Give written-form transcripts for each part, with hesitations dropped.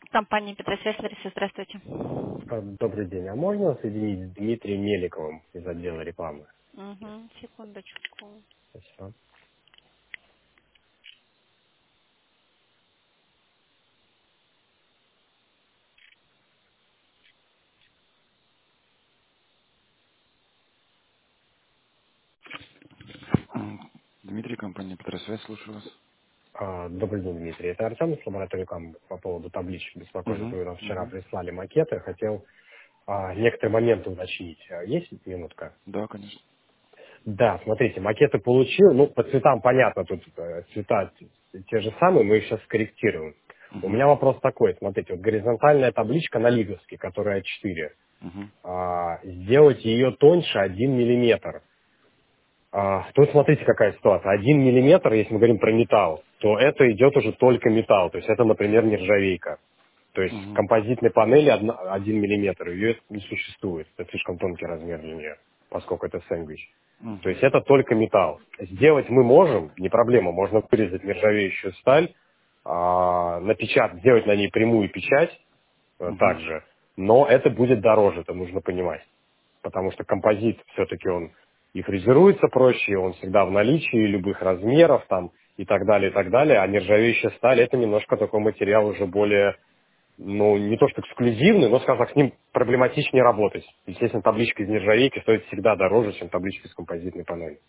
Компания Петросвязь, Лариса, здравствуйте. Добрый день. А можно соединить с Дмитрием Меликовым из отдела рекламы? Угу, секундочку. Спасибо. Дмитрий, компания Петросвязь, слушаю вас. Добрый день, Дмитрий. Это Артем из лаборатории рекламы по поводу табличек беспокоит. Угу, Вы нам вчера угу. прислали макеты. Хотел некоторые моменты уточнить. Есть минутка? Да, конечно. Да, смотрите, макеты получил. Ну, по цветам понятно, тут цвета те же самые, мы их сейчас скорректируем. У Угу, меня вопрос такой. Смотрите, вот горизонтальная табличка на лиговске, которая А4. угу, Сделать ее тоньше 1 миллиметр. Тут смотрите, какая ситуация. 1 миллиметр, если мы говорим про металл, то это идет уже только металл. То есть это, например, нержавейка. То есть в угу, композитной панели 1 миллиметр, ее не существует. Это слишком тонкий размер для нее, поскольку это сэндвич. То угу, есть это только металл. Сделать мы можем, не проблема. Можно вырезать нержавеющую сталь, напечатать, сделать на ней прямую печать угу, также. Но это будет дороже, это нужно понимать, потому что композит все-таки он и фрезеруется проще, он всегда в наличии любых размеров там и так далее, а нержавеющая сталь это немножко такой материал уже более, ну, не то что эксклюзивный, но, скажем так, с ним проблематичнее работать. Естественно, табличка из нержавейки стоит всегда дороже, чем табличка из композитной панели.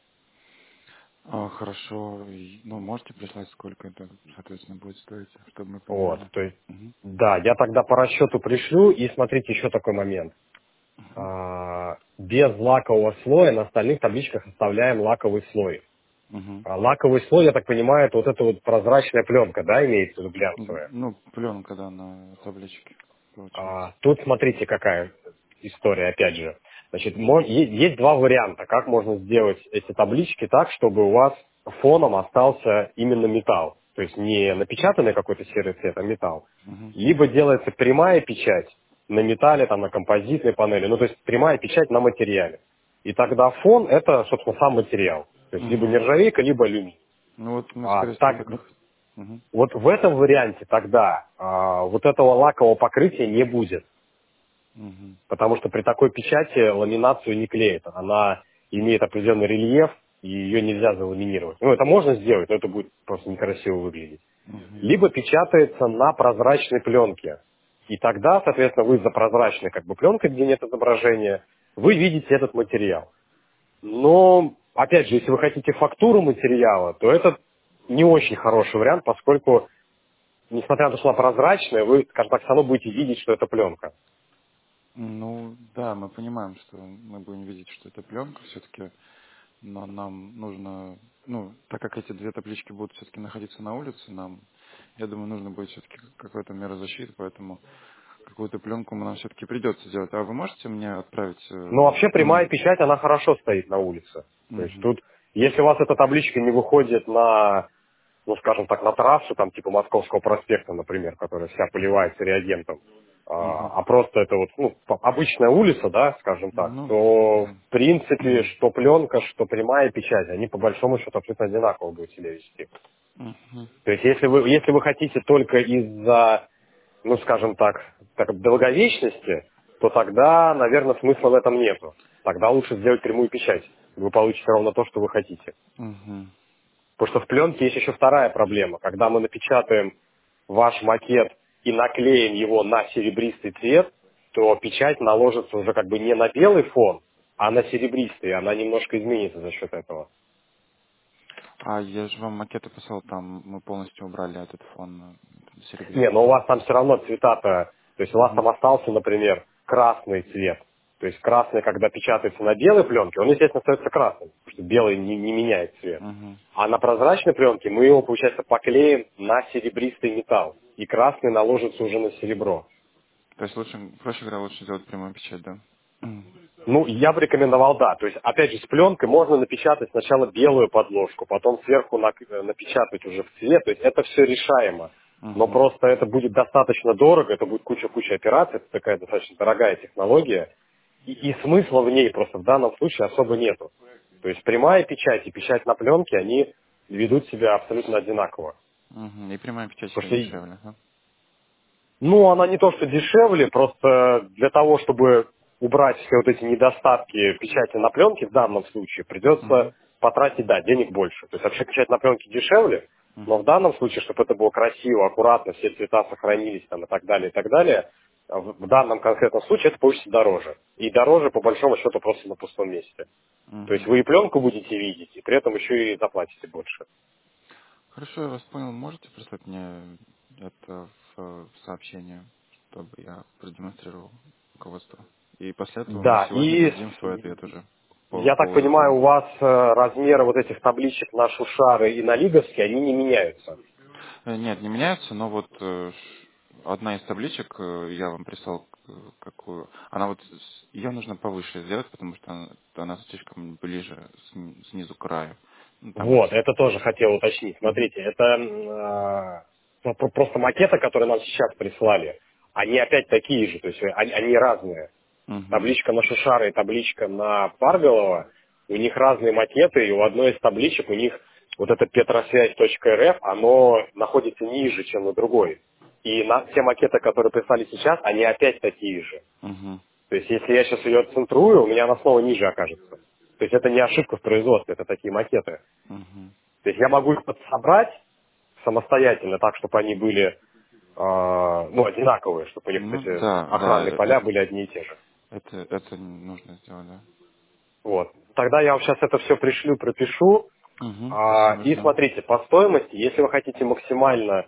Хорошо. Ну, можете прислать, сколько это, соответственно, будет стоить, чтобы мы Вот, понимали? то есть, Угу, да, я тогда по расчету пришлю, и смотрите еще такой момент. угу, Без лакового слоя на остальных табличках оставляем лаковый слой. угу. Лаковый слой, я так понимаю, это вот эта вот прозрачная пленка, да, имеется в виду глянцевая. Ну, пленка, да, на табличке, получается. Тут смотрите, какая история, опять же. Значит, есть два варианта, как можно сделать эти таблички так, чтобы у вас фоном остался именно металл. То есть не напечатанный какой-то серый цвет, а металл. Угу, Либо делается прямая печать на металле, там, на композитной панели, ну, то есть прямая печать на материале. И тогда фон– это, собственно, сам материал. То есть либо угу. нержавейка, либо алюминий. Ну, вот мы, скорее всего, Так, так... Угу, вот в этом варианте тогда вот этого лакового покрытия не будет, угу, потому что при такой печати ламинацию не клеит. Она имеет определенный рельеф, и ее нельзя заламинировать. Ну, это можно сделать, но это будет просто некрасиво выглядеть. угу, Либо печатается на прозрачной пленке. И тогда, соответственно, вы за прозрачной как бы пленкой, где нет изображения, вы видите этот материал. Но, опять же, если вы хотите фактуру материала, то это не очень хороший вариант, поскольку несмотря на то, что она прозрачная, вы, скажем так, все равно будете видеть, что это пленка. Ну, да, мы понимаем, что мы будем видеть, что это пленка все-таки, но нам нужно, ну, так как эти две таблички будут все-таки находиться на улице, нам, я думаю, нужно будет все-таки какая-то мера защиты, поэтому какую-то пленку нам все-таки придется делать. А вы можете мне отправить? Но вообще прямая печать, она хорошо стоит на улице. То есть Мгм, тут, если у вас эта табличка не выходит на, ну, скажем так, на трассу, там, типа Московского проспекта, например, которая вся поливается реагентом, мгм. а просто это вот, ну, обычная улица, да, скажем так, Ну, то, да. в принципе, что пленка, что прямая печать, они по большому счету абсолютно одинаково будут себя вести. Мгм, То есть если вы хотите только из-за, ну, скажем так, долговечности, то тогда, наверное, смысла в этом нету. Тогда лучше сделать прямую печать. Вы получите ровно то, что вы хотите. мгм, Потому что в пленке есть еще вторая проблема. Когда мы напечатаем ваш макет и наклеим его на серебристый цвет, то печать наложится уже как бы не на белый фон, а на серебристый. Она немножко изменится за счет этого. А я же вам макеты писал, там мы полностью убрали этот фон Не, серебристый. но у вас там все равно цвета-то, то есть у вас Мгм, там остался, например, красный цвет. То есть красный, когда печатается на белой пленке, он, естественно, остается красным, потому что белый не меняет цвет. мгм. А на прозрачной пленке мы его, получается, поклеим на серебристый металл. И красный наложится уже на серебро. То есть лучше, проще говоря, лучше сделать прямую печать, да? Ну, я бы рекомендовал, да. То есть, опять же, с пленкой можно напечатать сначала белую подложку, потом сверху напечатать уже в цвет. То есть это все решаемо. Но Мгм, просто это будет достаточно дорого, это будет куча операций, это такая достаточно дорогая технология. И смысла в ней просто в данном случае особо нету. То есть прямая печать и печать на пленке, они ведут себя абсолютно одинаково. мгм. И прямая печать Потому всегда что дешевле, да? Ну, она не то, что дешевле, просто для того, чтобы убрать все вот эти недостатки печати на пленке в данном случае, придется Мгм. потратить, да, денег больше. То есть вообще печать на пленке дешевле, но в Мгм. данном случае, чтобы это было красиво, аккуратно, все цвета сохранились там и так далее, в данном конкретном случае это получится дороже. И дороже, по большому счету, просто на пустом месте. То есть Мгм. вы и пленку будете видеть, и при этом еще и заплатите больше. Хорошо, я вас понял. Можете прислать мне это в сообщение, чтобы я продемонстрировал руководству? И после этого мы Да, сегодня и дадим свой ответ уже по я так поводу понимаю, у цены. вас размеры вот этих табличек на шушары и на лиговские, они не меняются. Нет, не меняются, но вот одна из табличек, я вам прислал какую. Она вот, ее нужно повыше сделать, потому что она слишком ближе снизу к краю. Ну, там Вот, уже... это тоже хотел уточнить. Мгм. Смотрите, это просто макеты, которые нам сейчас прислали, они опять такие же, то есть они разные. Мгм. Табличка на Шушара и табличка на Парголова, у них разные макеты, и у одной из табличек у них вот это петросвязь.рф, оно находится ниже, чем на другой. И те макеты, которые прислали сейчас, они опять такие же. Мгм. То есть если я сейчас ее центрую, у меня она снова ниже окажется. То есть это не ошибка в производстве, это такие макеты. Мгм. То есть я могу их подсобрать самостоятельно так, чтобы они были одинаковые, чтобы у них Ну эти да, да, охранные поля были одни и те же. это нужно сделать, да. Вот. Тогда я вам сейчас это все пришлю, пропишу. Угу, спасибо, И ждем. смотрите, по стоимости, если вы хотите максимально,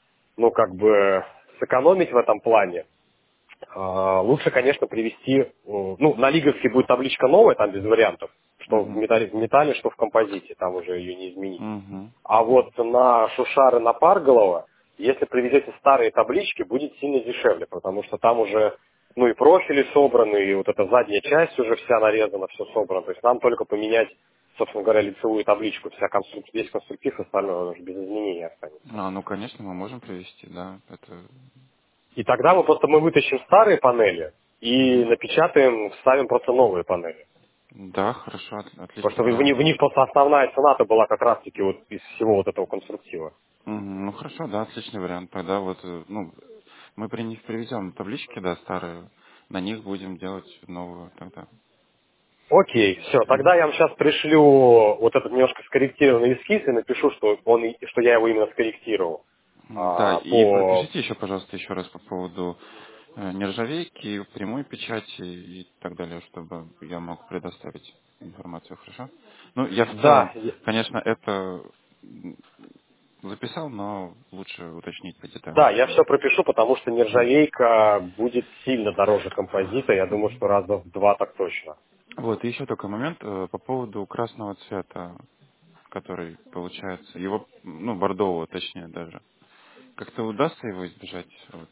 сэкономить в этом плане, лучше, конечно, привести, на лиговске будет табличка новая, там без вариантов, что Угу. в металле, что в композите, там уже ее не изменить. Угу. А вот на Шушары, на Парголова, если привезете старые таблички, будет сильно дешевле, потому что там уже, и профили собраны, и вот эта задняя часть уже вся нарезана, все собрано. То есть нам только поменять, собственно говоря, лицевую табличку, весь конструктив, остальное он уже без изменений останется. Ну, конечно, мы можем привести, да. Это... И тогда мы вытащим старые панели и Угу. напечатаем, вставим просто новые панели. Да, хорошо, Потому отличный что вариант. в них просто основная цена-то была как раз-таки вот из всего вот этого конструктива. Мгм. Ну, хорошо, да, отличный вариант. Тогда вот, мы при них привезем таблички, да, старые, на них будем делать новую тогда. Окей, все, Мгм. тогда я вам сейчас пришлю вот этот немножко скорректированный эскиз и напишу, что я его именно скорректировал. Да, и По... пропишите еще, пожалуйста, еще раз по поводу нержавейки, прямой печати и так далее, чтобы я мог предоставить информацию, хорошо? Ну, я в целом, Да, конечно, это записал, но лучше уточнить по деталям. да, я все пропишу, потому что нержавейка будет сильно дороже композита, я думаю, что раза в два так точно. Вот, и еще такой момент по поводу красного цвета, который получается, его, бордового точнее даже. Как-то удастся его избежать? Вот,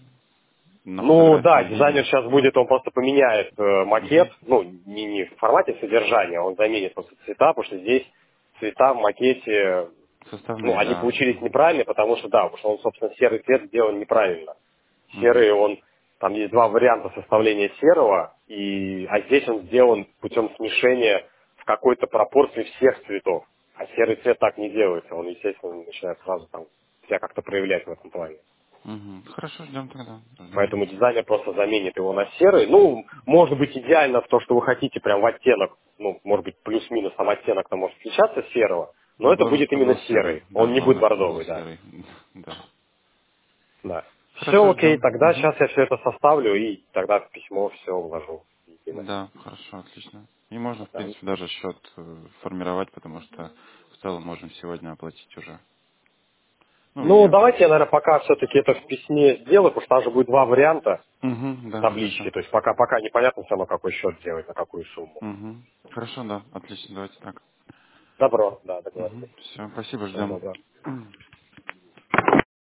на Ну фотографии да, не дизайнер видно. сейчас будет, он просто поменяет макет, Мгм. не в формате содержания, он заменит просто цвета, потому что здесь цвета в макете, Составные, они да. получились неправильные, потому что он, собственно, серый цвет сделан неправильно. Мгм. Серый, там есть два варианта составления серого, а здесь он сделан путем смешения в какой-то пропорции всех цветов. А серый цвет так не делается, он, естественно, начинает сразу там себя как-то проявлять в этом плане. Мгм. Хорошо, ждем тогда. Ждем. Поэтому дизайнер просто заменит его на серый. Ну, может быть, идеально то, что вы хотите, прям в оттенок, может быть, плюс-минус там оттенок-то может отличаться серого, но Ну, это главное, будет чтобы именно был серый. серый. Да, Он не будет главное, чтобы был бордовый, да. серый. Да. Да. Все Хорошо, окей, ждем. тогда Мгм. сейчас я все это составлю и тогда в письмо все вложу. Едино. Да, хорошо, отлично. И можно, в Да. принципе, даже счет формировать, потому что в целом можем сегодня оплатить уже. Ну, Ну, и... давайте я, наверное, пока все-таки это в письме сделаю, потому что там же будет два варианта Мгм, да, таблички. хорошо. То есть пока непонятно все равно, какой счет сделать, на какую сумму. Мгм. Хорошо, да, отлично, давайте так. Добро, да, договорились. Все, спасибо, Всего ждем. доброго.